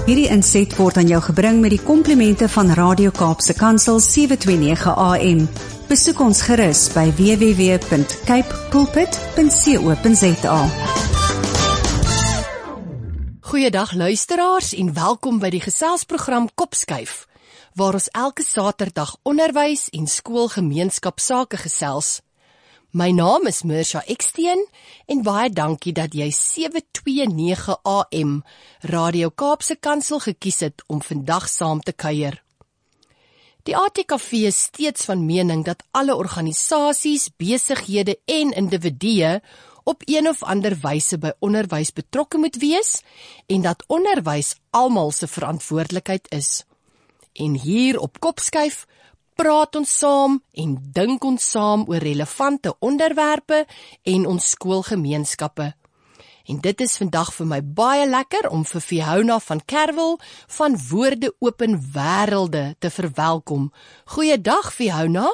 Hierdie inset word aan jou gebring met die komplimente van Radio Kaapse Kansel 729 AM. Besoek ons gerus by www.cape pulpit.co.za. Goeiedag luisteraars en welkom by die geselsprogram Kopskuif, waar ons elke Saterdag onderwys en skoolgemeenskap sake gesels. My naam is Mersha Eksteen en baie dankie dat jy 729 AM Radio Kaapse Kansel gekies het om vandag saam te kuier. Die ATKV is steeds van mening dat alle organisasies, besighede en individue op een of ander wyse by onderwys betrokke moet wees en dat onderwys almal se verantwoordelikheid is. En hier op Kopskuif praat ons saam en dink ons saam oor relevante onderwerpe en ons skoolgemeenskappe. En dit is vandag vir my baie lekker om vir Fiona van Kerwel van Woorde Open Wêrelde te verwelkom. Goeiedag Fiona.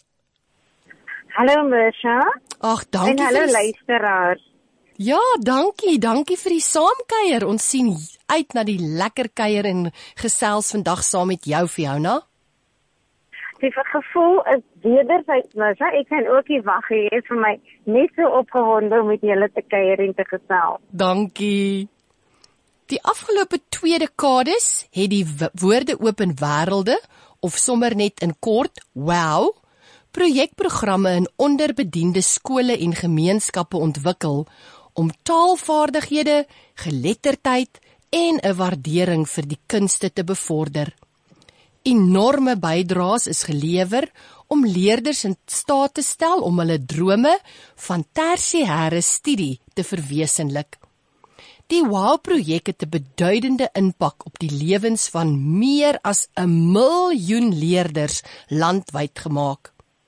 Hallo Mersha. Ag, dankie. En hallo luisteraars. Ja, dankie vir die saamkuier. Ons sien uit na die lekker kuier en gesels vandag saam met jou Fiona. Die gevoel is wederzijds, Mersha. Ek kan ook nie wag hê, is vir my net so opgewonde om met julle te kuier en te gesels. Dankie. Die afgelope 2 dekades het die Woorde Open Wêrelde, of sommer net in kort, WOW, projekprogramme in onderbediende skole en gemeenskappe ontwikkel om taalvaardighede, geletterdheid en 'n waardering vir die kunste te bevorder. Enorme bydraes is gelewer om leerders in staat te stel om hulle drome van tersiêre studie te verwesenlik. Die WOW-projek het 'n beduidende impak op die lewens van meer as 1 miljoen leerders landwyd gemaak.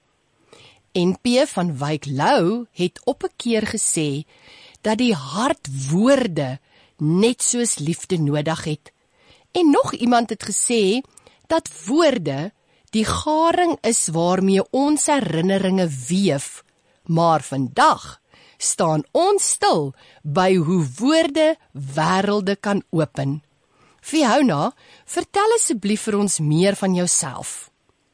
NP van Wyk Lou het op 'n keer gesê dat die hart woorde net soos liefde nodig het. En nog iemand het gesê dat woorde die garing is waarmee ons herinneringe weef, maar vandag staan ons stil by hoe woorde wêrelde kan open. Fiona, vertel asseblief vir ons meer van jouself.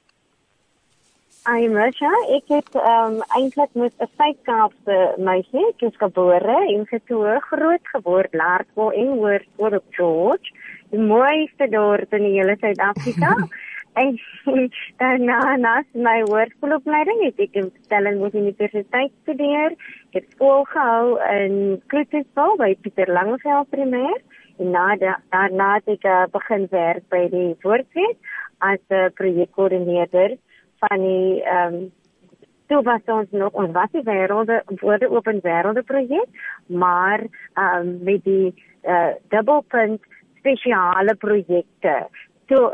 Mersha, ek het eintlik met 'n Suid-Kaapse meisie, ek is gebore en getoe groot geword Laerskool en Hoërskool op George, die mooiste dorp in die hele Suid-Afrika. En daarna, na my hoërskoolopleiding, het ek in Stellenbosch Universiteit studeer. Ek het skool gehou in Kloetisville by Pieter Langeveld Primêr. En daarna het ek begin werk by die Woordfees as projekkoördineerder van die, toe was ons was die Woorde Open Wêrelde projek, maar met die dubbelpunt spesiale projekte. Toe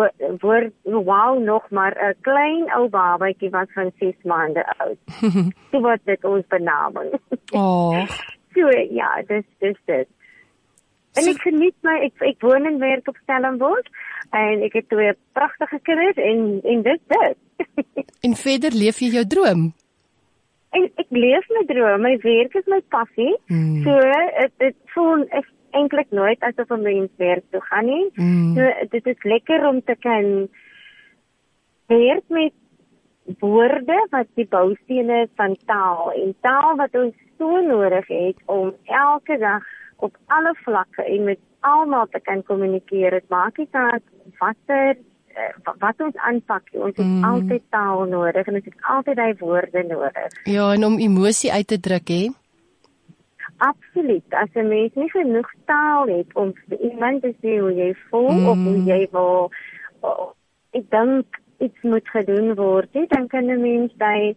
wou nog maar 'n klein ou babatjie was van 6 maande oud. Toe was dit ons benaming. Oh. So ja, dis dit. En ek geniet ek woon en werk op Stellenbosch en ek het 2 pragtige kinders en dit. En verder leef jy jou droom? En ek leef my droom, my werk is my passie. So dit voel eintlik nooit asof 'n mens werk toe gaan nie. So dit is lekker om te kan werk met woorde wat die boustene is van taal en taal wat ons so nodig het om elke dag op alle vlakke en met almal te kan kommunikeer. Dit maak nie saak wat ons aanpak, ons het altyd taal nodig en ons het altyd die woorde nodig. Ja, en om emosie uit te druk, hè? Absoluut. As 'n mens nie genoeg taal het om vir iemand te sê hoe jy voel of hoe jy wil, ek dink iets moet gedoen word, dan kan 'n mens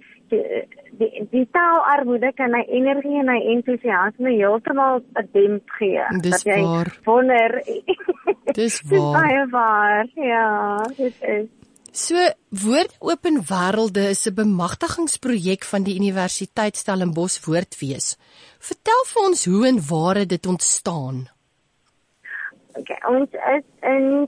die taalarmoede kan hy energie en hy entoesiasme heeltemal 'n demp gee. Dis waar. Wonder. Dis waar. Baie waar. Ja, dit is. So, Woorde Open Wêrelde is 'n bemagtigingsprojek van die Universiteit Stellenbosch Woordfees. Vertel vir ons hoe en waar het dit ontstaan? Okay, ons is in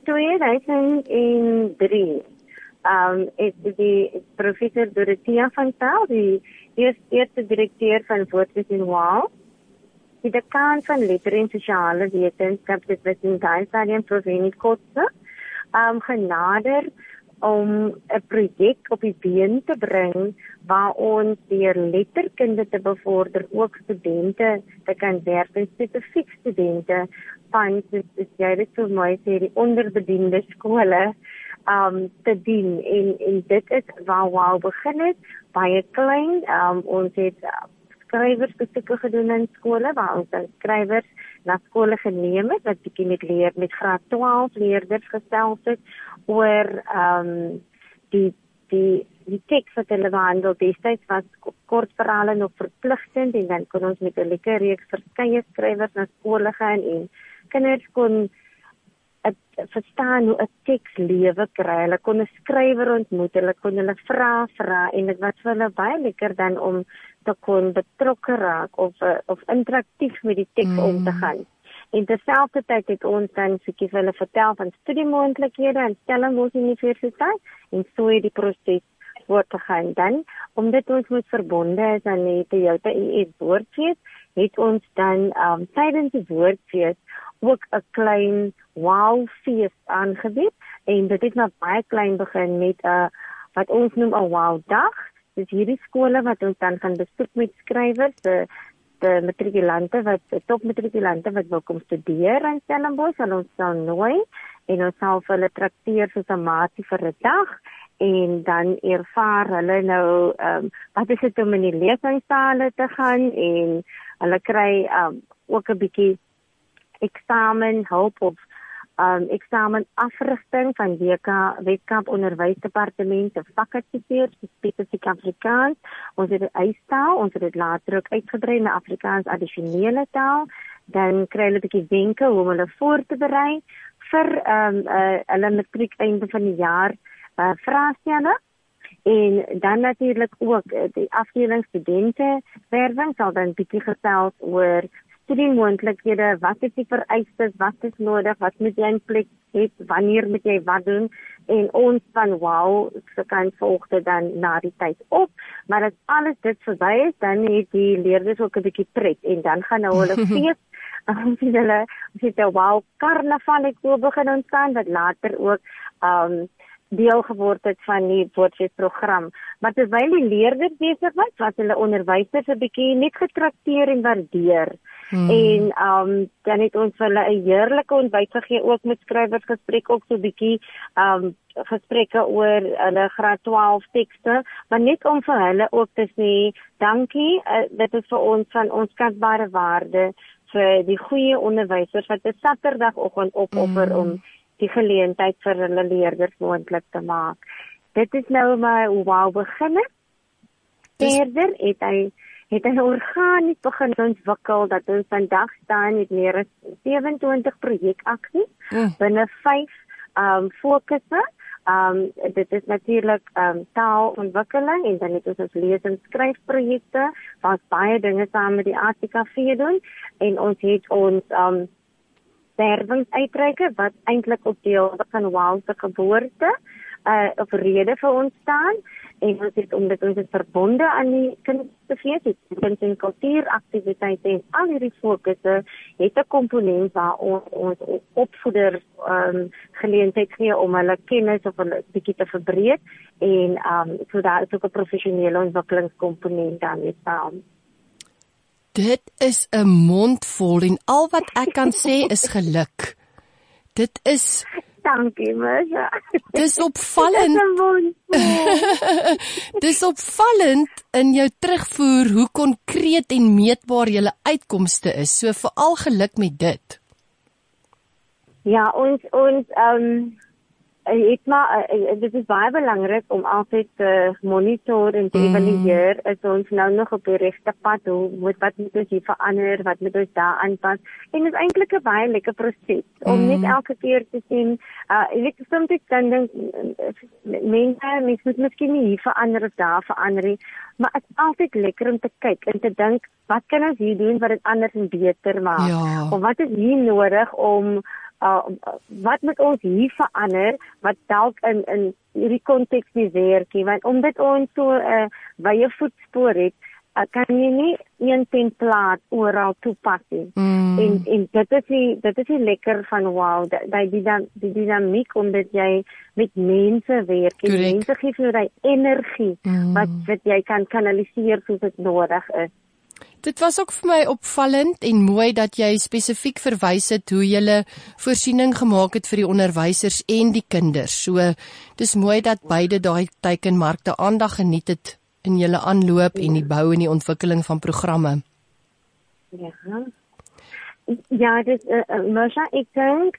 2003 is die professor Dorothea van Taal, die eerste direkteur van Woordfees en WOW, die dekaan van letter en sosiale wetenskap, dit was in daai stadium Proveni Kotze, genader om 'n projek op die been te bring waar ons deur letterkunde te bevorder ook studente te kan werf, en spesifiek studente van, soos jy dit so mooi sê, die onderbediende skole te dien, en dit is waar WOW begin het, baie klein. Ons het skrywersbesoeke gedoen in skole, waar ons dan skrywers na skole geneem het, wat bietjie met graad 12 leerders gesels het, oor die teks wat hulle behandel. Destyds was kortverhale nog verpligtend, en dan kon ons met 'n lekker reeks verskeie skrywers na skole gaan, en kinders kon verstaan hoe 'n teks lewe kry. Hulle kon 'n skrywer ontmoet, hulle kon hulle vra, en dit was vir hulle baie lekker dan om te kon betrokke raak of interaktief met die teks om te gaan. En terselfdertyd het ons dan bietjie vir hulle vertel van studiemoontlikhede aan Stellenbosch Universiteit, en so het die proses voortgegaan. Dan, omdat ons moet verbonde is aan die Toyota IS woordfees, het ons dan tydens die woordfees ook 'n klein WOW-fees aangebied, en dit het nou baie klein begin met wat ons noem 'n WOW-dag. Dus hierdie skole wat ons dan gaan besoek met skrywers, de matrikulante topmatrikulante wat wil kom studeer in Stellenbosch, sal ons dan nooi, en ons sal vir hulle trakteer soos 'n maatie vir 'n dag, en dan ervaar hulle nou wat is dit om in die lesingssale te gaan, en hulle kry ook 'n bietjie eksamen hulp of eksamenafrigting van Weskaap Onderwysdepartement, vakadviseurs spesifiek Afrikaans. Ons het 'n eisstaal, ons het dit later ook uitgebrei na Afrikaans addisionele taal. Dan kry hulle 'n bietjie wenke hoe om hulle voor te berei vir hulle matriek einde van die jaar vraestelle. En dan natuurlik ook die afdeling studente werwing sal dan bietjie gesels oor studiemoontlikhede, wat is die vereistes, wat is nodig, wat moet jy in plek hê, wanneer moet jy wat doen, en ons van WOW se kant volg dit dan na die tyd op, maar as alles dit verby is, dan het die leerders ook 'n bietjie pret, en dan gaan nou hulle fees, ons het 'n WOW karnaval het so begin ontstaan, wat later ook deel geword het van die woordfeesprogram. Maar terwyl die leerders besig was hulle onderwysers 'n bietjie net getrakteer en waardeer. En dan het ons vir hulle 'n heerlike ontbyt gegee, ook met skrywersgesprek, ook so 'n bietjie gesprekke oor hulle graad 12 tekste, maar net om vir hulle ook te sê, dankie, dit is vir ons van onskatbare waarde vir die goeie onderwysers wat 'n Saterdagoggend opoffer om die geleentheid vir hulle leerders moontlik te maak. Dit is nou maar hoe WOW begin het. Verder het hy organies begin ontwikkel, dat ons vandag staan met meer as 27 projekaksies binne 5 fokusse. Dit is natuurlik taalontwikkeling, en dan het ons lees- en skryfprojekte, waar ons baie dinge saam met die ATKV doen, en ons het ons werwingsuitreike wat eintlik op deel van WOW se geboorte of rede vir ons staan, en ons het, omdat ons het verbonde aan die kunstefees, het kunst- en kultuuraktiwiteite, en al hierdie fokusse het 'n komponent waar ons opvoeders geleentheid gee om hulle kennis of hulle bietjie te verbreek, en so daar is ook 'n professionele ontwikkelingskomponent daarmee saam. Dit is 'n mondvol, en al wat ek kan sê is geluk. Dit is Dankie, Misha. Dis opvallend. Dis opvallend in jou terugvoer hoe konkreet en meetbaar julle uitkomste is. So veral geluk met dit. Ja, ons dit is baie belangrik om altyd te monitor en te evalueer, is ons nou nog op die regte pad, wat moet ons hier verander, wat moet ons daar aanpas, en dit is eintlik 'n baie lekker proses, om net elke keer te sien, jy weet, soms dan dink mense moet miskien nie hier verander of daar verander nie, maar het is altyd lekker om te kyk en te dink, wat kan ons hier doen wat dit anders en beter maak, of wat is hier nodig om wat moet ons hier verander, wat dalk in hierdie konteks nie werk nie, want omdat ons so wye voetspoor het, kan jy nie een templaat oral toepas nie. En dit is die lekker van wow, die dynamiek omdat jy met mense werk en mense gee vir jou die energie wat jy kan kanaliseer soos dit nodig is. Dit was ook vir my opvallend en mooi dat jy spesifiek verwys het hoe jy voorsiening gemaak het vir die onderwysers en die kinders. So, dis mooi dat beide daai teikenmarkte aandag geniet het in julle aanloop en die bou en die ontwikkeling van programme. Ja, dis Marsha, ek dink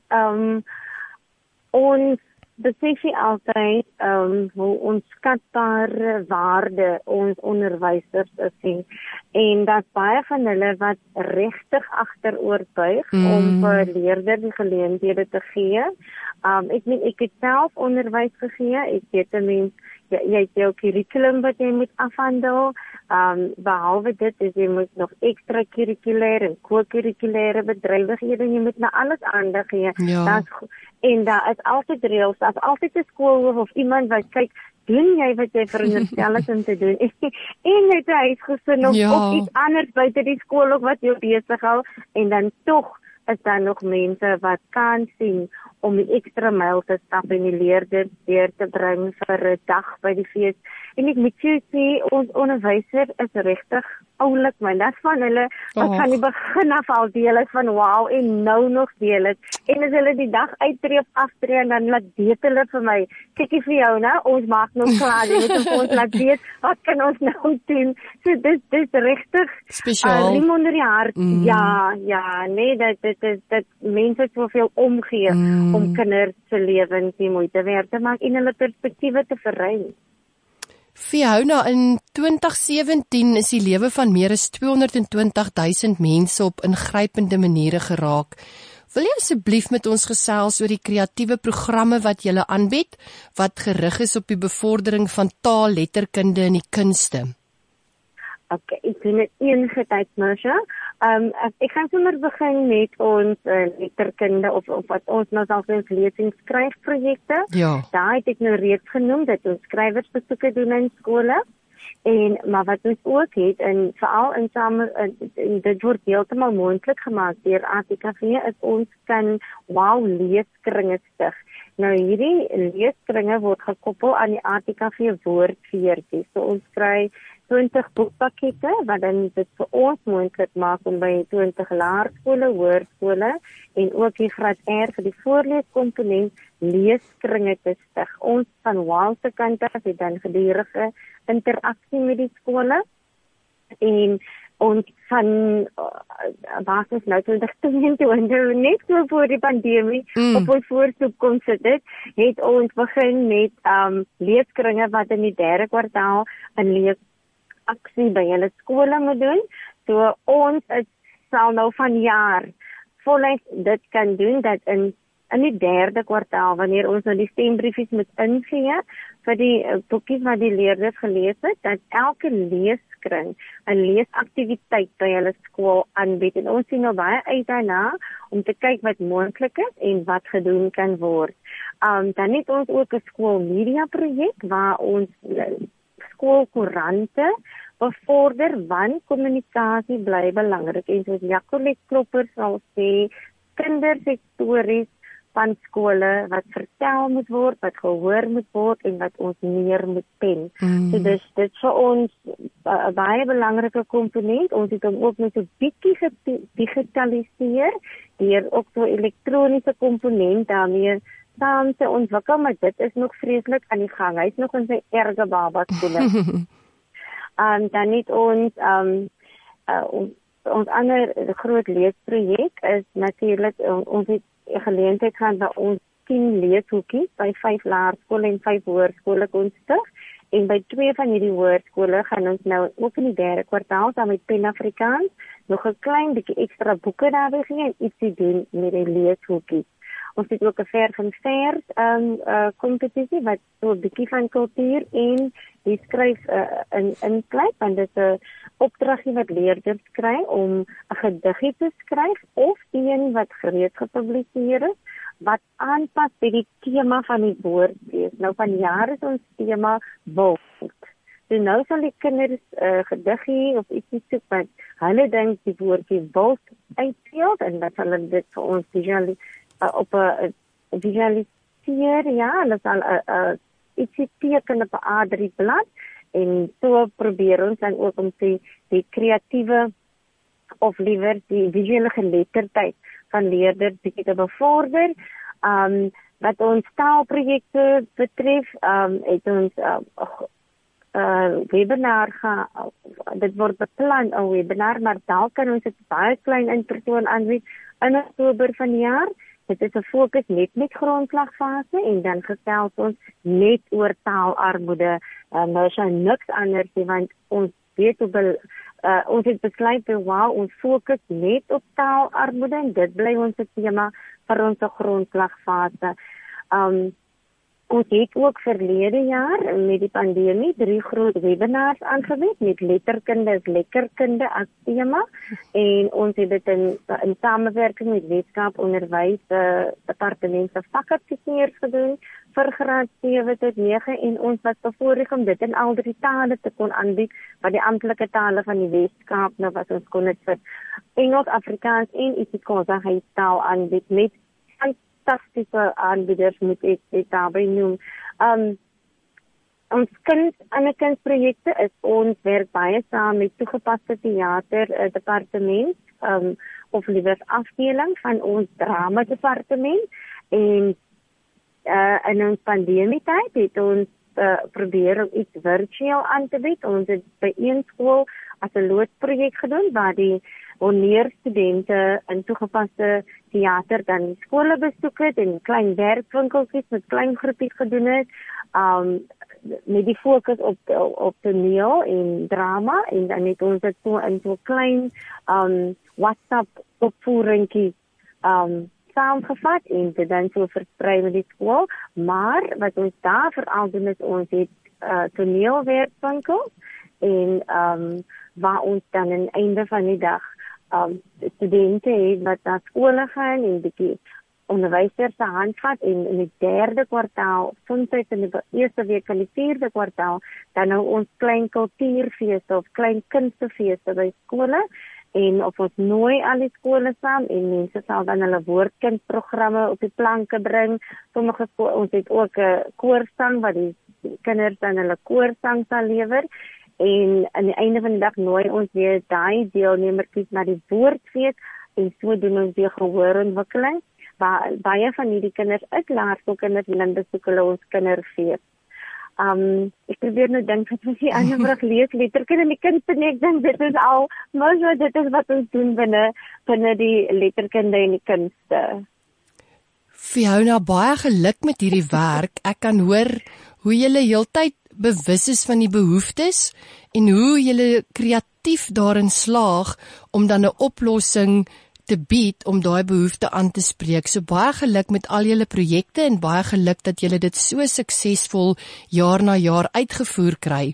ons besef jy altyd hoe onskatbare waarde ons onderwysers is en dat baie van hulle wat regtig agteroor buig om vir leerders die geleenthede te gee. Ek het self onderwys gegee, ek weet jy het jou curriculum wat jy moet afhandel, behalwe dit is jy moet nog extra curriculêre en co-curriculêre bedrywighede, jy moet na alles aandag gee. En daar is altyd reëls, daar is altyd 'n skoolhoof of iemand wat kyk, doen jy wat jy veronderstel is om te doen? En jy het 'n huisgesin of iets anders buite die skool of wat jou besig hou, en dan tog is daar nog mense wat kan sien om die ekstra myl te stap en die leerders deur te bring vir 'n dag by die fees. En ek moet jou sê, ons onderwyser is regtig oulik, man. Dat van hulle wat van die begin af al deel is van wow en nou nog deel is. En as hulle die dag uittree of aftree en dan laat weet hulle vir my, kykie vir jou nou, ons maak nog klaar, jy moet ons laat weet, wat kan ons nou doen? So dis regtig spesiaal. Riem onder die hart. Ja, nee, dat mense soveel omgee om kinders se lewens die moeite werd te maak en hulle perspektiewe te verruim. Fiona, in 2017 is die lewe van meer as 220,000 mense op ingrypende maniere geraak. Wil jy asseblief met ons gesels oor die kreatiewe programme wat jy aanbied, wat gerig is op die bevordering van taal, letterkunde en die kunste? Okay, ek doen dit enige tyd, Marsha. Ek gaan sommer begin met ons letterkunde of wat ons nou sal sê lees- en skryfprojekte. Ja. Daar het ek nou reeds genoem dat ons skrywersbesoeke doen in skole. Maar wat ons ook het, en veral en dit word heeltemal moontlik gemaak deur ATKV, is ons kan leeskringe stig. Nou hierdie leeskringe word gekoppel aan die ATKV woordfeertjie. So ons kry 20 boekpakkette wat dan dit vir ons moontlik maak om by 20 laerskole, hoërskole en ook die graad R vir die voorleeskomponent leeskringe te stig. Ons van WOW se kant af het dan gedurende interaksie met die skole en ons van basis nou 2022 net so voor die pandemie op ons voorstoep kom sit het ons begin met leeskringe wat in die 3de kwartaal 'n leesaksie by hulle skole moet doen. So ons sal nou vanjaar voluit dit kan doen dat in die 3de kwartaal, wanneer ons nou die stembriefies moet ingee vir die boekies wat die leerders gelees het, dat elke leeskring 'n leesaktiwiteit by hulle skool aanbied. En ons sien nou baie uit daarna om te kyk wat moontlik is en wat gedoen kan word. Dan het ons ook 'n skoolmedia projek waar ons skoolkoerante bevorder, want kommunikasie bly belangrik. En soos Jacqueline Klopper sal sê, kinders het stories van skole wat vertel moet word, wat gehoor moet word en wat ons meer moet pen. So dit vir ons 'n baie belangrike komponent. Ons het hom ook net so bietjie gedigitaliseer deur ook so elektroniese komponent daarmee saam te ontwikkel, maar dit is nog vreeslik aan die gang. Hy is nog in sy erge baba skoene. Dan het ons ander groot leesprojek is natuurlik ons het geleentheid gaan by ons 10 leeshoekies by 5 laerskole en 5 hoërskole kon stig. En by 2 van hierdie hoërskole gaan ons nou ook in die 3de kwartaal saam met Pen Afrikaans nog 'n klein bietjie ekstra boeke daarby gee en ietsie doen met die leeshoekies. Ons het ook 'n verf en vers kompetisie wat so 'n bietjie van kultuur en die skryf insluit, want dit is 'n opdragie wat leerders kry om 'n gediggie te skryf of een wat reeds gepubliseer is wat aanpas by die tema van die woordfees. Nou vanjaar is ons tema wild. So nou sal die kinders gediggie of ietsie soek wat hulle dink die woordjie wild uitbeeld en dat hulle dit vir ons op 'n visualiseer, ja, hulle sal ietsie teken op 'n A3 blad en so probeer ons dan ook om die kreatiewe of liewer die visuele geletterdheid van leerders bietjie te bevorder. Wat ons taalprojekte betref, het ons webinar dit word beplan, 'n webinar, maar dalk kan ons dit baie klein in persoon aanbied in Oktober van die jaar. Dit is 'n fokus net met grondslagfase en dan gesels ons net oor taalarmoede. Nou is niks anders nie, want ons weet ons het besluit ons fokus net op taalarmoede en dit bly ons tema vir ons grondslagfase. Ons het ook verlede jaar met die pandemie 3 groot webinars aangebied met letterkunde is lekkerkunde as tema en ons het dit in samewerking met Weskaap Onderwys Departement se vakadviseurs gedoen vir graad 7 tot 9 en ons was bevoorreg om dit in al 3 tale te kon aanbied wat die amptelike tale van die Weskaap nou was ons kon dit vir Engels, Afrikaans en isiXhosa taal aanbied met fantastische aanbieders moet ek dit daarbij noem. Ons ander kunstprojekte is ons werk baie saam met toegepaste theater departement of liewer afdeling van ons drama departement en in ons pandemietyd het ons probeer om iets virtueel aan te bied. Ons het by een skool as 'n loodsprojek gedoen waar die honneurstudente in toegepaste theater dan skole besoek het en klein werkwinkeltjies met klein groepies gedoen het, met die fokus op toneel en drama en dan het ons dit so in so klein WhatsApp opvoeringkie saamgevat en dit dan so versprei met die skool, maar wat ons daar veral doen is ons het toneelwerkwinkels en waar ons dan aan die einde van die dag studente het wat na skole gaan en bietjie onderwysers se hand vat en in die 3de kwartaal, soms in die eerste week van die 4de kwartaal, dan nou ons klein kultuurfeeste of klein kunstefeeste by skole en of ons nooi al die skole saam en mense sal dan hulle woordkindprogramme op die planke bring. Sommige skole, ons het ook 'n koorsang wat die kinders dan hulle koorsang sal lewer. En aan die einde van die dag nooi ons weer daai deelnemertjies na die woordfees en so doen ons weer gehoorontwikkeling. Baie van hierdie kinders is laerskoolkinders en dan besoek hulle ons kinderfees. Ek probeer nou dink wat ons die ander vrug lees, letterkunde en die kunste nie, ek dink dit is al, maar dit is wat ons doen binne die letterkunde en die kunste. Fiona, baie geluk met hierdie werk. Ek kan hoor hoe julle heeltyd bewus is van die behoeftes en hoe julle kreatief daarin slaag om dan 'n oplossing te bied om daai behoefte aan te spreek. So baie geluk met al julle projekte en baie geluk dat julle dit so suksesvol jaar na jaar uitgevoer kry.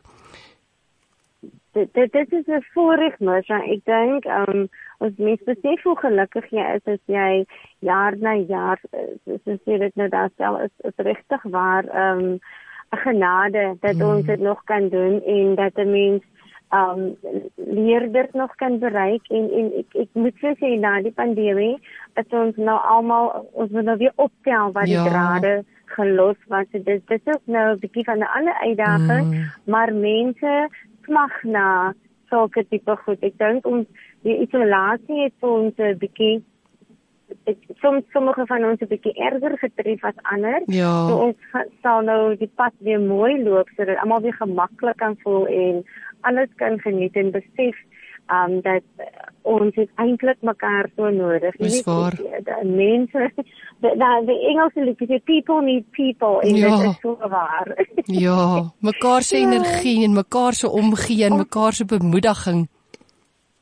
Dit is 'n voorreg, Marsha. Ek dink ons mens besef hoe gelukkig jy is as jy jaar na jaar, soos jy dit nou daar stel, is regtig waar 'n genade dat ons dit nog kan doen en dat 'n mens leerders nog kan bereik en ek moet sê na die pandemie dat ons nou almal ons moet nou weer optel wat die drade gelos was. Dit is ook nou 'n bietjie van 'n ander uitdaging, maar mense smag na sulke tipe goed. Ek dink ons die isolasie het vir ons 'n bietjie sommige van ons 'n bietjie erger getref as ander. Ja. So ons sal nou die pad weer mooi loop sodat almal weer gemaklik kan voel en alles kan geniet en besef dat ons het eintlik mekaar so nodig. Dis waar. Mense, die Engelse liedjie, people need people en dit is so waar. Ja, mekaar se energie en mekaar se omgee en mekaar se bemoediging.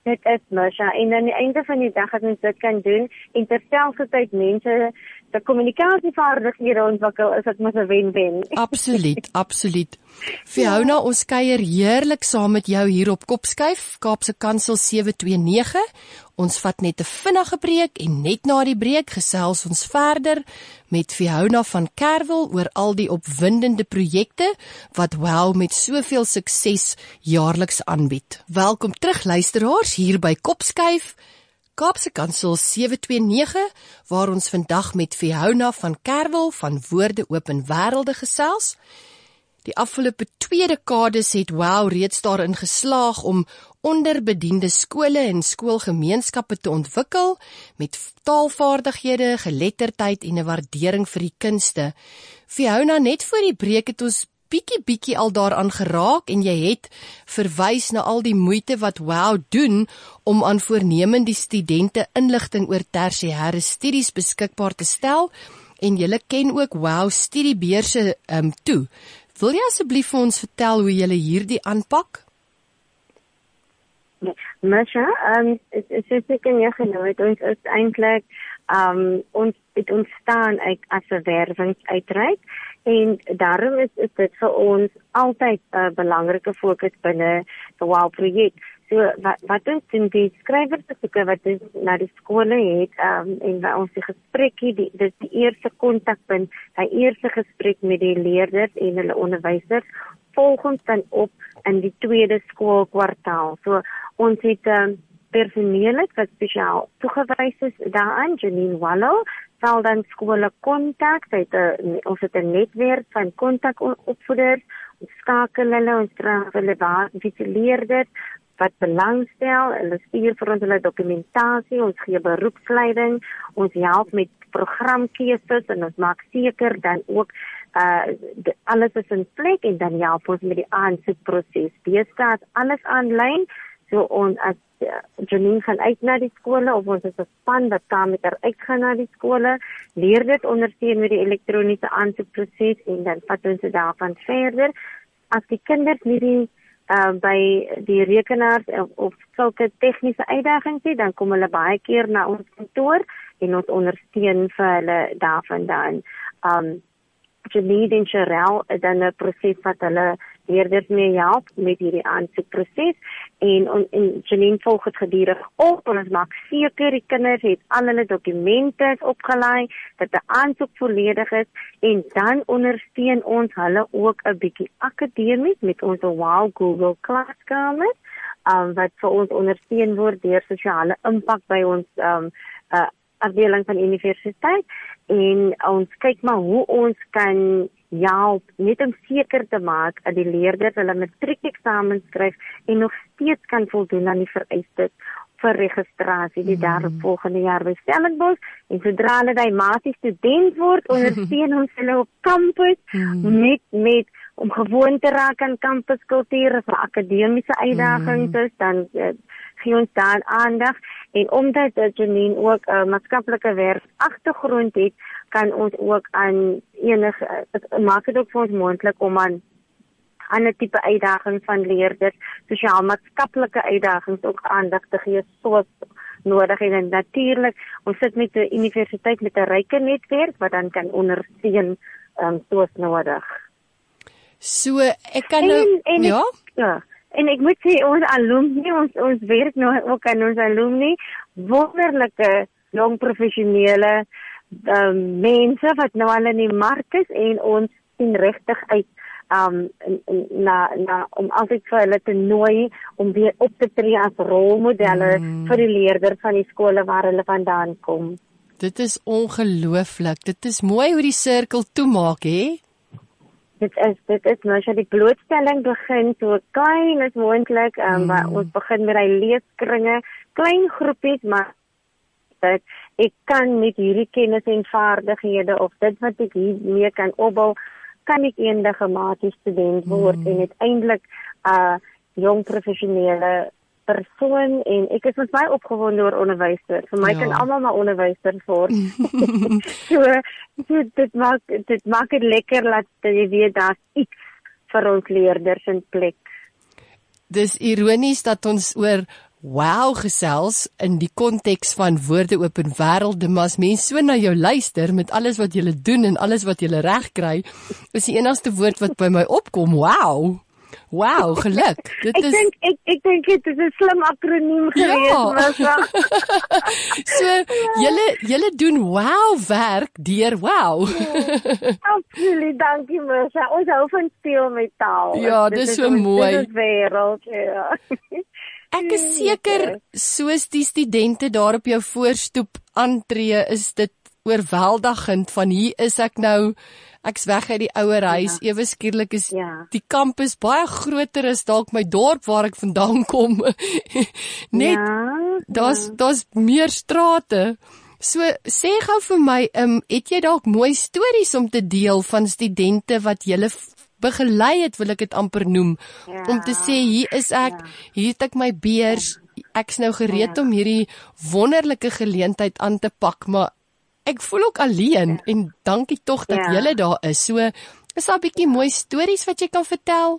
Dit is Masha, en aan die einde van die dag het ons dit kan doen, en terselfdertyd mense se kommunikasievaardighede ontwikkel, is dit mos 'n wen-wen. Absoluut, absoluut. Fiona, ons kuier heerlik saam met jou hier op Kopskuif, Kaapse Kansel 729. Ons vat net 'n vinnige breek en net na die breek gesels ons verder met Fiona van Kerwel oor al die opwindende projekte wat WOW met soveel sukses jaarliks aanbied. Welkom terug luisteraars hier by Kopskuif, Kaapse Kansel 729, waar ons vandag met Fiona van Kerwel van Woorde Open Wêrelde gesels. Die afgelope 2 dekades het WOW reeds daarin geslaag om onderbediende skole en skoolgemeenskappe te ontwikkel met taalvaardighede, geletterdheid en 'n waardering vir die kunste. Fiona, net voor die breek het ons bietjie al daaraan geraak en jy het verwys na al die moeite wat WOW doen om aan voornemende studente inligting oor tersiêre studies beskikbaar te stel en jy ken ook WOW studiebeurse toe. Wil jy asseblief vir ons vertel hoe jy hierdie aanpak? Masha, soos ek in jou genoem het, ons is eintlik, ons het ontstaan as 'n werwingsuitreik, en daarom is dit vir ons altyd 'n belangrike fokus binne die WOW projek. So wat ons doen, die skrywersbesoeke wat ons na die skole het, en waar ons die gesprekkie, dis die eerste kontakpunt, die eerste gesprek met die leerders en hulle onderwysers, volg ons dan op in die tweede skoolkwartaal. So ons het personeel wat spesiaal toegewys is daaraan, Janine Wallow, sal dan skole kontak, ons het 'n netwerk van kontakopvoeders, ons skakel hulle, ons tref hulle leerders wat belangstel, hulle stuur vir ons hulle dokumentasie, ons gee beroepsleiding, ons help met programkeuses en ons maak seker dan ook alles is in plek en dan help ons met die aansoekproses. Deesdae is alles aanlyn, so as Janine gaan uit na die skole, of ons is 'n span wat saam met haar uitgaan na die skole, leer dit ondersteun met die elektroniese aansoekproses en dan vat ons dit daarvan verder. As die kinders nie by die rekenaars of sulke tegniese uitdagings het, dan kom hulle baie keer na ons kantoor en ons ondersteun vir hulle daarvandaan. Janine en Sherelle is dan 'n proses wat hulle leerders mee help met hierdie aansoekproses en Janine volg het gedurig op en ons maak seker die kinders het al hulle dokumente opgelaai, dat die aansoek volledig is en dan ondersteun ons hulle ook 'n bietjie akademies met ons WOW Google Klaskamer, wat vir ons ondersteun word deur sosiale impak by ons afdeling van universiteit en ons kyk maar hoe ons kan help net om seker te maak dat die leerders hulle matriekeksamen skryf en nog steeds kan voldoen aan die vereistes vir registrasie die daaropvolgende jaar by Stellenbosch en sodra hulle die matie student word, ondersteun ons hulle op campus met om gewoon te raak aan campuskultuur of akademiese uitdagings is, dan gee ons daar aandag. En omdat Janine ook 'n maatskaplike werk agtergrond het, kan ons ook aan maak dit ook vir ons moontlik om aan ander tipe uitdagings van leerders, sosiaal-maatskaplike uitdagings ook aandag te gee soos nodig en natuurlik, ons sit met 'n universiteit met 'n ryke netwerk wat dan kan ondersteun soos nodig. So ek kan En ek moet sê ons alumni, ons werk nou ook aan ons alumni, wonderlike jong professionele mense wat nou al in die mark is en ons sien regtig uit om altyd vir hulle te nooi om weer op te tree as rolmodelle vir die leerders van die skole waar hulle vandaan kom. Dit is ongelooflik. Dit is mooi hoe die sirkel toemaak, hè? Dit is nou as die blootstelling begin so klein as moontlik, waar ons begin met die leeskringe, klein groepies, maar dat ek kan met hierdie kennis en vaardighede of dit wat ek hiermee kan opbou, kan ek eendag 'n matie student word en uiteindelik 'n jong professionele persoon en ek is baie opgewonde oor onderwysers. Vir my kan almal maar onderwysers word. so dit maak dit lekker dat jy weet daar's iets vir ons leerders in plek. Dis ironies dat ons oor wow gesels in die konteks van woorde oop en wêrelde, maar as mense so na jou luister met alles wat jy doen en alles wat jy reg kry, is die enigste woord wat by my opkom, wow. Wow, geluk. Dit is Ek dink dit is 'n slim akroniem gewees, ja. So, julle doen wow werk deur wow. Absoluut, dankie Misha. Ons hou van speel met taal. Ja, dis so mooi. Dit is wêreld, ja. Ek is seker, soos die studente daar op jou voorstoep aantree, is dit oorweldigend van hier is ek nou, ek's weg uit die ouer huis, ewe skielik is die kampus baie groter as dalk my dorp waar ek vandaan kom. Net, daar's meer strate. So, sê gou vir my, het jy dalk mooi stories om te deel van studente wat julle begelei het, wil ek dit amper noem, om te sê, hier is ek, hier het ek my beurs, ek's nou gereed om hierdie wonderlike geleentheid aan te pak, maar ek voel ook alleen, en dankie tog dat julle daar is. So, is daar 'n bietjie mooi stories wat jy kan vertel?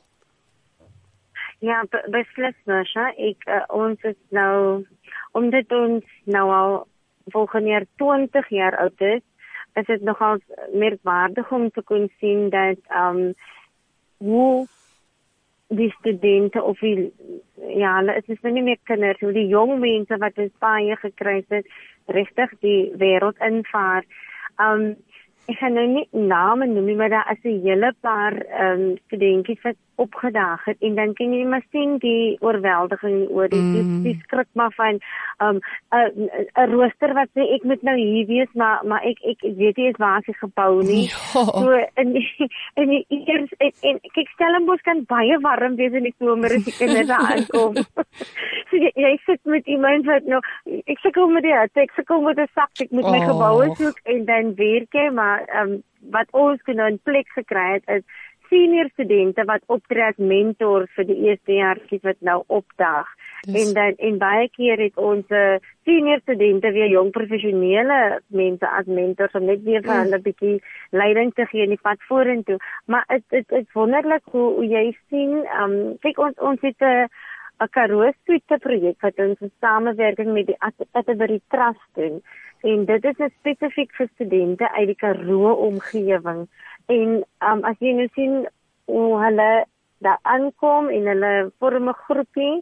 Ja, beslis, Masha. Ons is nou, omdat ons nou al volgende jaar 20 jaar oud is dit nogal merkwaardig om te kon sien dat hoe die studente of die, het is nou nie meer kinders, hoe die jong mense wat ons baie gekry het, regtig die wêreld invaar. Ek gaan nou nie name noem nie, maar daar is 'n hele paar studentjies wat opgedaag het, en dan kan jy maar sien die oorweldiging oor die skrik maar van 'n rooster wat sê ek moet nou hier wees, maar ek weet nie eens waar ek gebou nie. So in die eers en kyk, Stellenbosch kan baie warm wees in die somer as die kinders daar aankom. So jy sit met iemand wat nou, ek sukkel met die hitte, ek sukkel met 'n sak, ek moet my geboue soek en dan werk jy, maar wat ons nou in plek gekry het is senior studente wat optree as mentor vir die eerstejaartjies wat nou opdaag. En baie keer het ons senior studente weer jong professionele mense as mentors om net weer vir hulle 'n bietjie leiding te gee in die pad vorentoe. Maar dit is wonderlik hoe jy sien, kyk ons het 'n Karoo Suite projek wat ons in samewerking met die Atterbury Trust doen. En dit is spesifiek vir studente uit die Karoo omgewing. En as jy nou sien hoe hulle daar aankom en hulle vorm 'n groepie,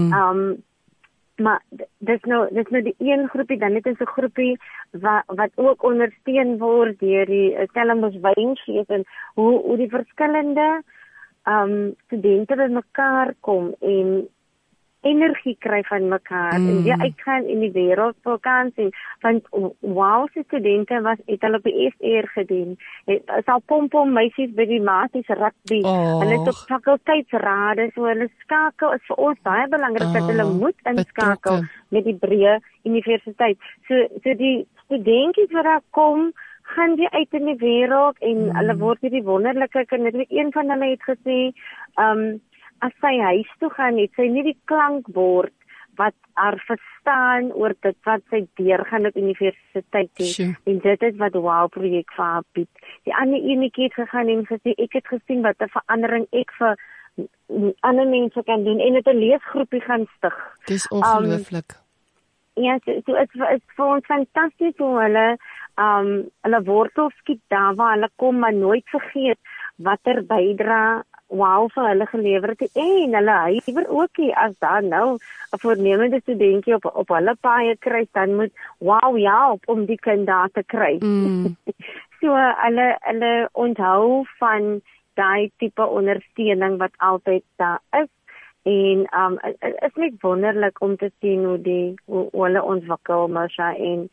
maar dis nou die een groepie, dan het ons 'n groepie wat ook ondersteun word deur die Stellenbosch Wynfees, en hoe die verskillende studente bymekaar kom en energie kry van mekaar en weer uitgaan in die wêreld vakansie, want wow, se studente het hulle op die SR gedoen. Het al pom meisies by die maties rugby. Hulle het op fakulteitsrade, so hulle skakel, is vir ons baie belangrik dat hulle moet inskakel met die breë universiteit. So die studentjies wat daar kom, gaan weer uit in die wêreld en hulle word hierdie wonderlike kinders. Een van hulle het gesê, as sy huis toe gaan, het sy nie die klankbord wat haar verstaan oor dit wat sy deurgaan op universiteit het. En dit is wat WOW projek vir haar bied. Die ander enetjie het gegaan en gesê, ek het gesien wat 'n verandering ek vir ander mense kan doen, en het 'n leesgroepie gaan stig. Dis ongelooflik. Ja, so is vir ons fantasties hoe hulle wortels skiet daar waar hulle kom, maar nooit vergeet watter bydra WOW vir hulle gelewer het, en hulle huiwer ook nie, as daar nou 'n voornemende studentjie op hulle paie kry, dan moet WOW help om die kind daar te kry. So hulle onthou van daai tipe ondersteuning wat altyd daar is, en is net wonderlik om te sien hoe hulle ontwikkel, Masha, en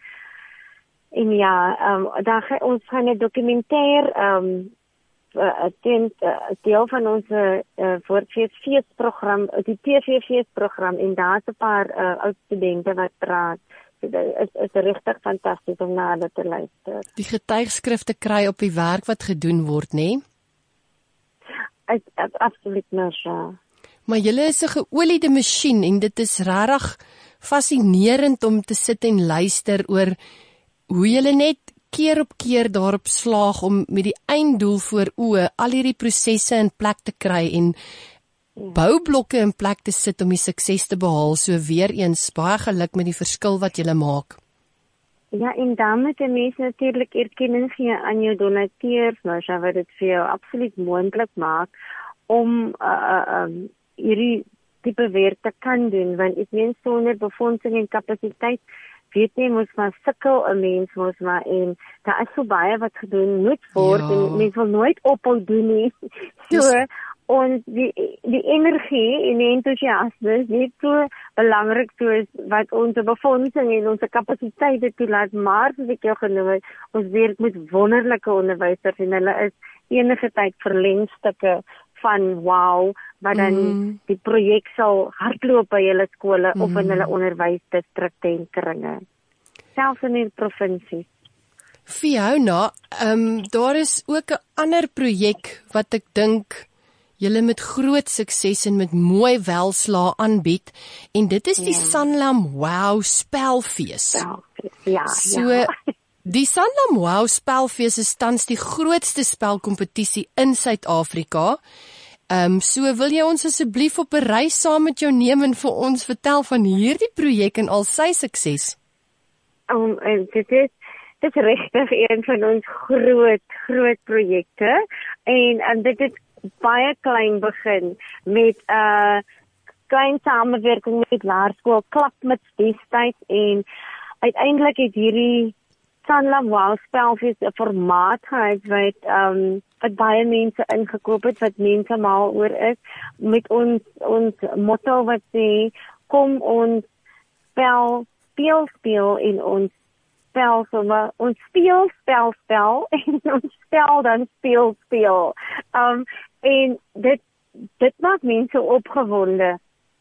ja, ons gaan 'n dokumentêr deel van ons feesprogram, die TV-feesprogram, en daar's 'n paar oud studente wat praat. So dit is regtig fantasties om na hulle te luister. Die getuigskrifte kry op die werk wat gedoen word, nê? Absoluut, Masha. Maar julle is 'n geoliede masjien, en dit is regtig fascinerend om te sit en luister oor hoe julle net keer op keer daarop slaag om met die einddoel voor oë al hierdie prosesse in plek te kry, en boublokke in plek te sit om die sukses te behaal. So weer eens baie geluk met die verskil wat jy maak. Ja, en dan moet 'n mens natuurlik erkenning gee aan jou donateurs, Marsha, wat dit vir jou absoluut moontlik maak om hierdie tipe werk te kan doen, want ek meen sonder befondsing en kapasiteit weet jy mos maar sukkel 'n mens mos maar en daar is so baie wat gedoen moet word en mens wil nooit ophou doen nie. So ons die energie en die entoesiasme is net so belangrik soos wat ons befondsing en ons kapasiteite toelaat, maar soos ek jou genoem het, ons werk met wonderlike onderwysers en hulle is enige tyd verlengstukke van wow, wat dan die projek sal hardloop by julle skole of in hulle onderwysdistrikte en kringe. Selfs in die provinsie. Fiona, daar is ook 'n ander projek wat ek dink julle met groot sukses en met mooi welslaa aanbied, en dit is die Sanlam Wow Spelfees. Ja. So, die Sanlam Wow Spelfees is tans die grootste spelkompetisie in Suid-Afrika. So wil jy ons asseblief op 'n reis saam met jou neem en vir ons vertel van hierdie projek en al sy sukses? Dit is regtig een van ons groot projekte en dit het baie klein begin met klein samewerking met laerskool Klapmuts destyds en uiteindelik het hierdie Sanlam Wow Spelfees 'n formaat gehad wat baie mense ingekoop het, wat mense mal oor is, met ons motto wat sê, kom ons speel en ons spel sommer, ons speel en ons spel dan speel. En dit maak mense opgewonde.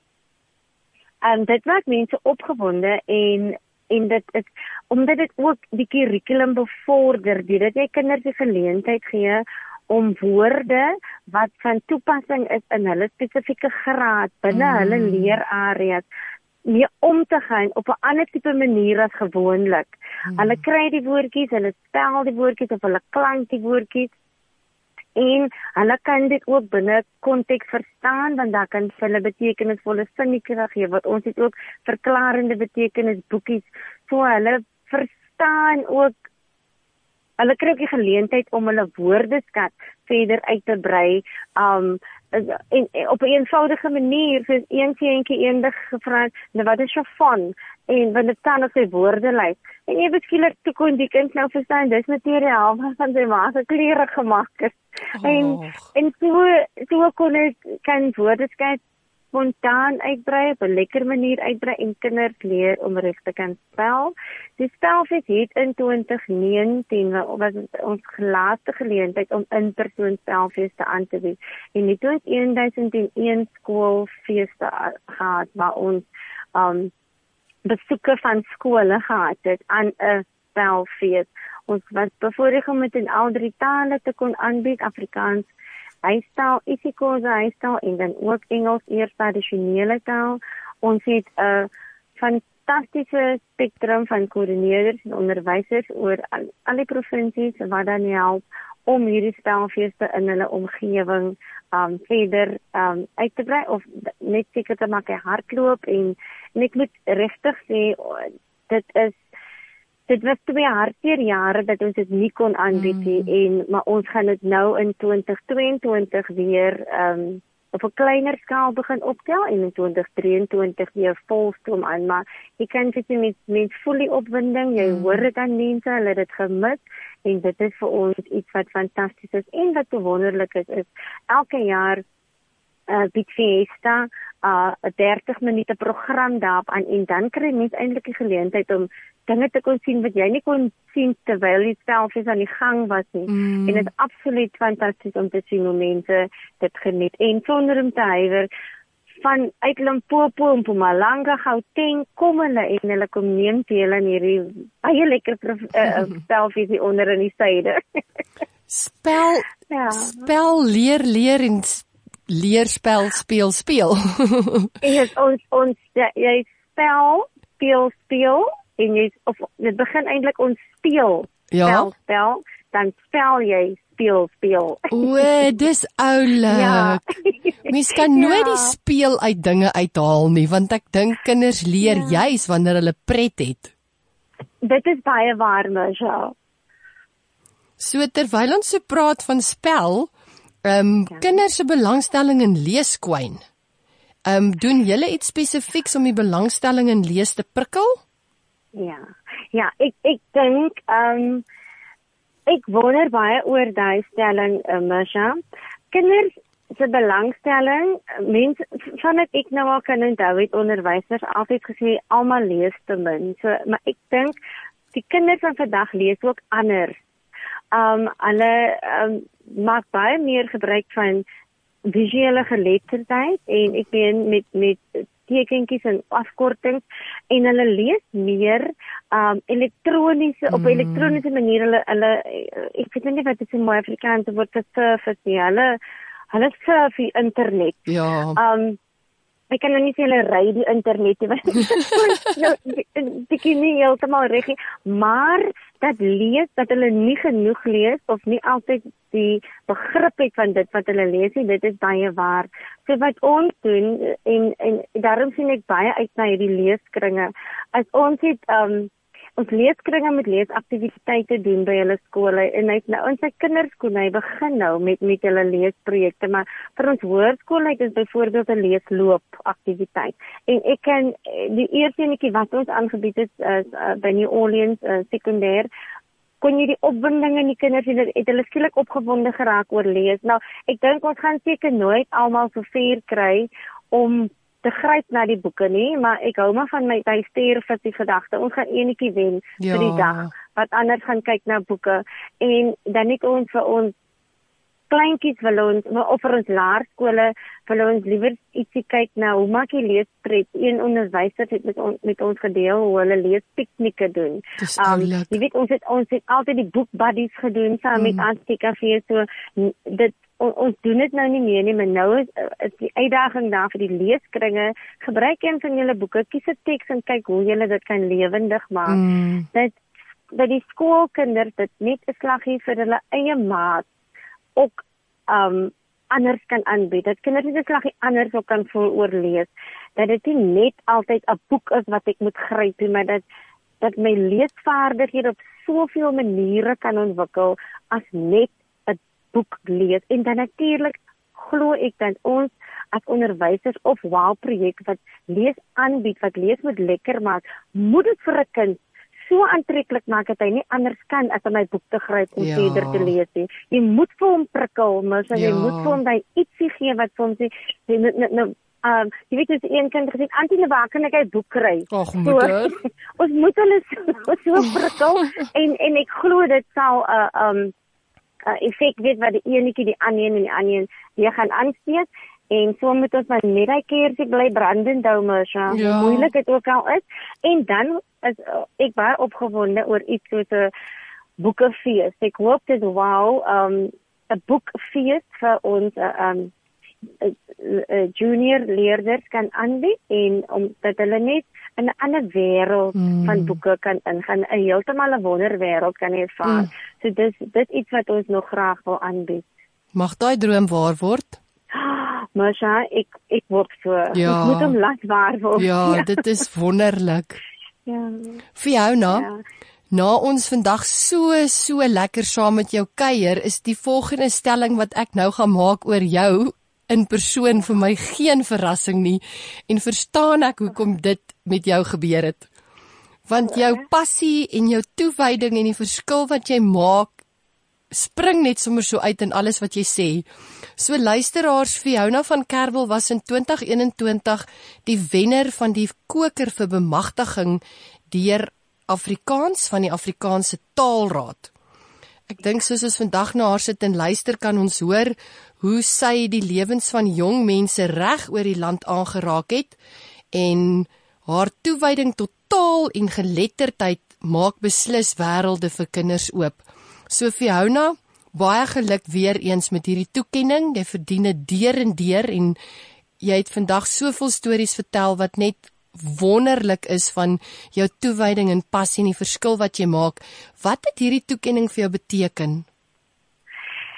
Dit maak mense opgewonde en dit is omdat dit ook die kurrikulum bevorder, dit jy kinders die geleentheid gee om woorde wat van toepassing is in hulle spesifieke graad binne hulle leerareas mee om te gaan op 'n ander tipe manier as gewoonlik. Hulle kry die woordjies, hulle spel die woordjies of hulle klank die woordjies en hulle kan dit ook binne konteks verstaan, want daar kan hulle betekenisvolle sinnetjies gee, wat ons het ook verklarende betekenisboekies, so hulle verstaan ook, hulle kry ook die geleentheid om hulle woordeskat verder uit te brei, en op 'n eenvoudige manier, soos een seentjie eendag gevra het, nou wat is chiffon? En want dit staan op sy woordelys. En jy beskielik toe kon die kind nou verstaan, dis materiaal wat van sy ma se klere gemaak is. En so kan woordeskat spontaan uitbrei, op 'n lekker manier uitbrei en kinders leer om reg te kan spel. Die Spelfees het in 2019 was ons laaste geleentheid om in-persoon spelfees aan te bied. En dit het 1001 skoolfeeste gehad waar ons besoeke van skole gehad het aan 'n spelfees. Ons was bevoorreg om dit in al 3 tale te kon aanbied, Afrikaans, huistaal, isiXhosa huistaal en dan ook Engels, eers tradisionele taal. Ons het 'n fantastiese spektrum van koördineerders en onderwysers oor al die provinsies wat dan help om hierdie spelfeeste in hulle omgewing verder uit te brei of net seker te maak hy hardloop en ek moet regtig sê dit was 2 hartseer jare dat ons dit nie kon aanbied nie, maar ons gaan dit nou in 2022 weer op 'n kleiner skaal begin optel en in 2023 weer volstroom aan, maar jy kan dit met volle opwinding, jy hoor dit aan mense, hulle het dit gemis en dit is vir ons iets wat fantasties is en wat so wonderlik is elke jaar bied Fiesta 'n 30 minute program daarop aan en dan kry mens eintlik die geleentheid om dinge te kon sien wat jy nie kon sien terwyl die spelfees aan die gang was nie. En dit is absoluut fantasties om te sien hoe mense dit geniet en sonder om te huiwer van uit Limpopo en Mpumalanga, Gauteng kom hulle en hulle kom neem deel aan hierdie baie lekker spelfees hier onder in die suide. Spel leer en leer speel. ons jy speel en jy dit begin eintlik ons spel, dan spel jy speel. O, dis oulik. Ja. Mens kan nooit die Ja. speel uit dinge uithaal nie, want ek dink kinders leer juis wanneer hulle pret het. Dit is baie waar, Misha. So terwyl ons so praat van spel, kinders se belangstelling in lees kwyn. Doen julle iets spesifieks om die belangstelling in lees te prikkel? Ja, ek dink ek wonder baie oor daai stelling, Misha. Kinders se belangstelling, mense vandat ek nou al kan onthou het onderwysers altyd gesê almal lees te min. So, maar ek dink die kinders van vandag lees ook anders. Hulle maak baie meer gebruik van visuele geletterdheid en ek meen met tekentjies en afkortings en hulle lees meer elektroniese op elektroniese manier hulle ek weet nie wat dit in mooi Afrikaans word vir surf is nie. Hulle surf die internet. Ja. Ek kan nou nie sê hulle ry die internet nie, want dit is nie heeltemal reg nie, maar dat hulle nie genoeg lees of nie altyd die begrip het van dit wat hulle lees nie, dit is baie waar. So wat ons doen, en daarom sien ek baie uit na hierdie leeskringe, as ons het ons leeskringe met leesaktiwiteite doen by hulle skole en hy het nou in sy kinderskool hy begin nou met hulle leesprojekte, maar vir ons hoërskool het ons byvoorbeeld 'n leesloop aktiwiteit. En ek kan die eerste enetjie wat ons aangebied het by New Orleans sekondêr, kon jy die opwinding in die kinders sien, het hulle skielik opgewonde geraak oor lees. Nou, ek dink ons gaan seker nooit almal so ver kry om te gryp na die boeke nie, maar ek hou maar van my stuur vir die gedagte, ons gaan enetjie wen vir die dag, wat anders gaan kyk na boeke, en dan net ons vir ons kleintjies wil ons, of vir ons laerskole, wil ons liever ietsie kyk na, hoe maak jy leespret, een onderwyser het met ons gedeel, hoe hulle leespiknieke doen. Jy weet, ons het altyd die boek buddies gedoen, saam met ANTKV, so, ons doen dit nou nie meer nie, maar nou is die uitdaging daar vir die leeskringe, gebruik een van julle boeke, kies 'n teks en kyk hoe julle dit kan lewendig maak. Dat die skoolkinders dit net 'n slaggie vir hulle eie maat ook anders kan aanbied, dat kinders net 'n slaggie anders ook kan voel oor lees, dat dit nie net altyd 'n boek is wat ek moet gryp nie, maar dat my leesvaardighede op soveel maniere kan ontwikkel as net boek lees, en dan natuurlik glo ek dat ons as onderwysers of projek wat lees aanbied, wat lees moet lekker maak, moet dit vir 'n kind so aantreklik maak dat hy nie anders kan as om my boek te gryp en verder te lees nie. Jy moet vir hom prikkel, maar jy moet vir hom daai ietsie gee wat vir hom sê, jy weet, is een kind gesê, Antjie, waar kan ek 'n boek kry? Ons moet hulle so prikkel, en ek glo dit sal effek weet wat die enetjie die ander en die ander weer gaan aansteek, en so moet ons maar net hy keersie bly brandend hou, Misha, hoe moeilik dit ook al is, en dan is ek baie opgewonde oor iets soos 'n boekefees. Ek hoop dit 'n boekfees vir ons junior leerders kan aanbied, en omdat hulle net in 'n ander wêreld van boeke kan ingaan, 'n heeltemal 'n wonderwêreld kan ervaar. So dis iets wat ons nog graag wil aanbied. Mag daai droom waar word? Masha, ek hoop so. Ek moet hom laat waar word. Ja, dit is wonderlik. Fiona, na ons vandag so lekker saam met jou kuier, is die volgende stelling wat ek nou gaan maak oor jou in persoon vir my geen verrassing nie, en verstaan ek hoekom dit met jou gebeur het. Want jou passie en jou toewyding en die verskil wat jy maak, spring net sommer so uit in alles wat jy sê. So luisteraars, Fiona van Kerwel was in 2021 die wenner van die koker vir bemagtiging deur Afrikaans van die Afrikaanse Taalraad. Ek dink soos ons vandag na haar sit en luister, kan ons hoor hoe sy die lewens van jong mense reg oor die land aangeraak het, en haar toewyding tot taal en geletterdheid maak beslis wêrelde vir kinders oop. So Fiona, baie geluk weer eens met hierdie toekenning. Jy verdien dit deur en deur, en jy het vandag soveel stories vertel wat net wonderlik is van jou toewyding en passie en die verskil wat jy maak. Wat het hierdie toekenning vir jou beteken?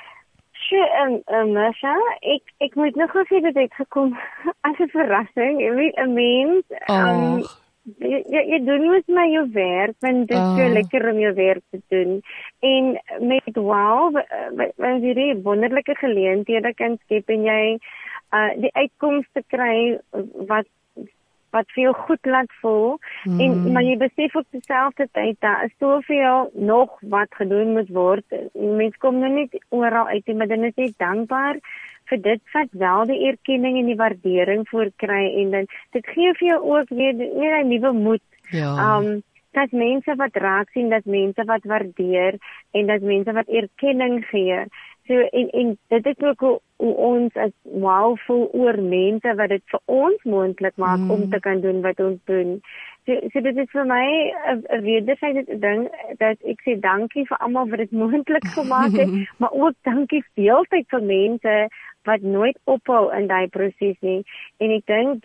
Marsha, ek moet nog sê dat dit gekom as 'n verrassing. Jy weet, 'n mens, jy doen mos maar jou werk, want dit is so lekker om jou werk te doen. En met wanneer jy die wonderlike geleenthede kan skep en jy die uitkomste kry wat vir jou goed laat voel, maar jy besef op dieselfde tyd, daar is soveel nog wat gedoen moet word. Mens kom nou nie oral uit nie, maar dan is jy dankbaar vir dit wat wel die erkenning en die waardering voor kry, en dan, dit gee vir jou ook weer 'n nuwe moed. Ja. Dat mense wat raak sien, dat mense wat waardeer, en dat mense wat erkenning gee. So, en dit is ook hoe ons as voel oor mense wat dit vir ons moontlik maak om te kan doen wat ons doen. So dit is vir my 'n wederzijdse ding, dat ek sê dankie vir almal wat dit moontlik gemaak het, maar ook dankie deeltyd vir mense wat nooit ophou in daai proses nie. En ek dink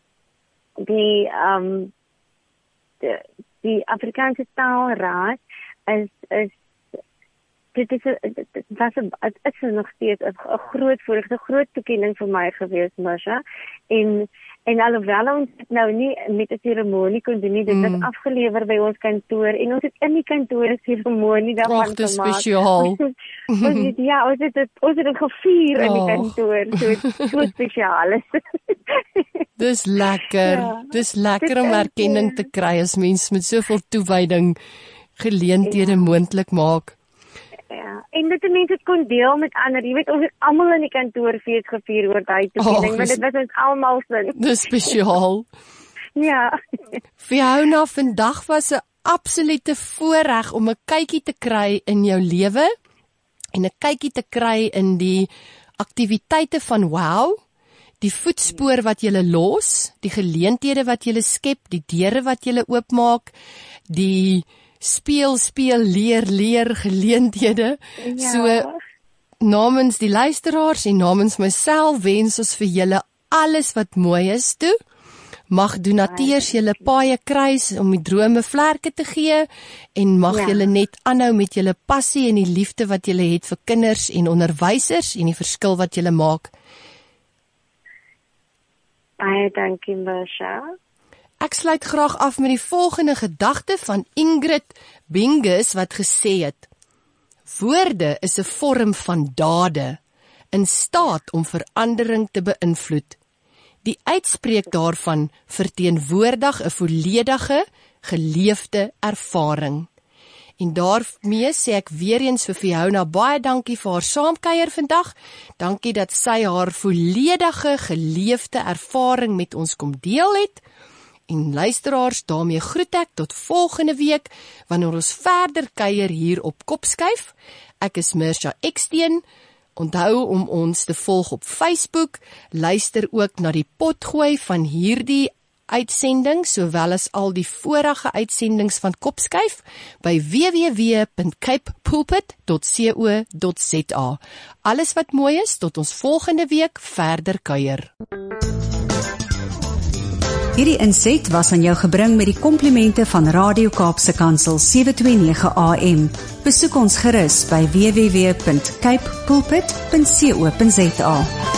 die Afrikaanse Taalraad is dit is nog steeds 'n groot voorreg, 'n groot toekenning vir my gewees, Marsha. En alhoewel ons nou nie met 'n seremonie kon doen nie, dit was afgelewer by ons kantoor, en ons het in die kantoor 'n seremonie daarvan gemaak. Dis spesiaal. Ons het dit gevier in die kantoor, so spesiaal is. Dis lekker. Ja, dis lekker om erkenning te kry as mens met soveel toewyding geleenthede moontlik maak. Ja, en dit mense kon deel met ander. Jy weet, ons het almal in die kantoorfees gevier oor daai toekenning, want dit was ons almal se. Dis spesiaal. Ja. Fiona, vandag was 'n absolute voorreg om 'n kykie te kry in jou lewe en 'n kykie te kry in die aktiwiteite van WOW, die voetspoor wat jy los, die geleenthede wat jy skep, die deure wat jy oopmaak, die speel, leer geleenthede. Ja. So namens die luisteraars en namens myself wens ons vir julle alles wat mooi is toe. Mag donateurs julle paaie kruis om die drome vlerke te gee, en mag julle net aanhou met julle passie en die liefde wat julle het vir kinders en onderwysers en die verskil wat julle maak. Baie dankie, Marsha. Ek sluit graag af met die volgende gedagte van Ingrid Bingus wat gesê het: woorde is 'n vorm van dade, in staat om verandering te beïnvloed. Die uitspreek daarvan verteenwoordig 'n volledige, geleefde ervaring. En daarmee sê ek weer eens vir Fiona baie dankie vir haar saamkuier vandag. Dankie dat sy haar volledige, geleefde ervaring met ons kom deel het. En luisteraars, daarmee groet ek tot volgende week, wanneer ons verder kuier hier op Kopskuif. Ek is Marsha Eksteen. Onthou om ons te volg op Facebook. Luister ook na die potgooi van hierdie uitsending, sowel as al die vorige uitsendings van Kopskuif by www.capepulpit.co.za. Alles wat mooi is, tot ons volgende week verder kuier. Hierdie inset was aan jou gebring met die komplimente van Radio Kaapse Kansel 729 AM. Besoek ons gerus by www.capepulpit.co.za.